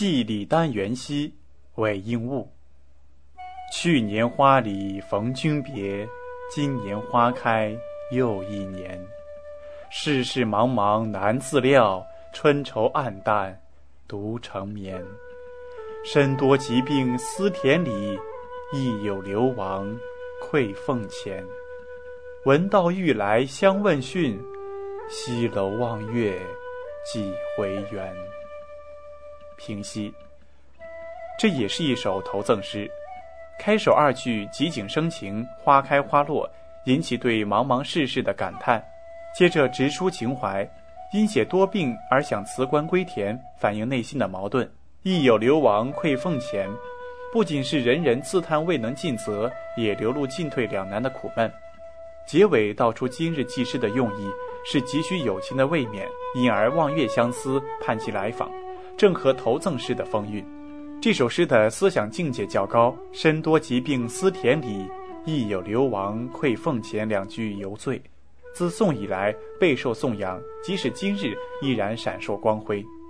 寄李丹元兮，韦应物。去年花里逢君别，今年花开又一年。世事茫茫难自料，春愁暗淡独成眠。身多疾病思田里，亦有流亡愧俸前。闻道欲来相问讯，西楼望月几回圆。平息。这也是一首投赠诗，开首二句即景生情，花开花落，引起对茫茫世事的感叹，接着直抒情怀，因写多病而想辞官归田，反映内心的矛盾。亦有流亡愧俸前，不仅是人人自叹未能尽责，也流露进退两难的苦闷。结尾道出今日寄诗的用意，是急需友情的慰勉，因而望月相思，盼其来访，正合投赠诗的风韵。这首诗的思想境界较高，身多疾病思田里，亦有流亡愧俸前两句犹醉，自宋以来备受颂扬，即使今日依然闪烁光辉。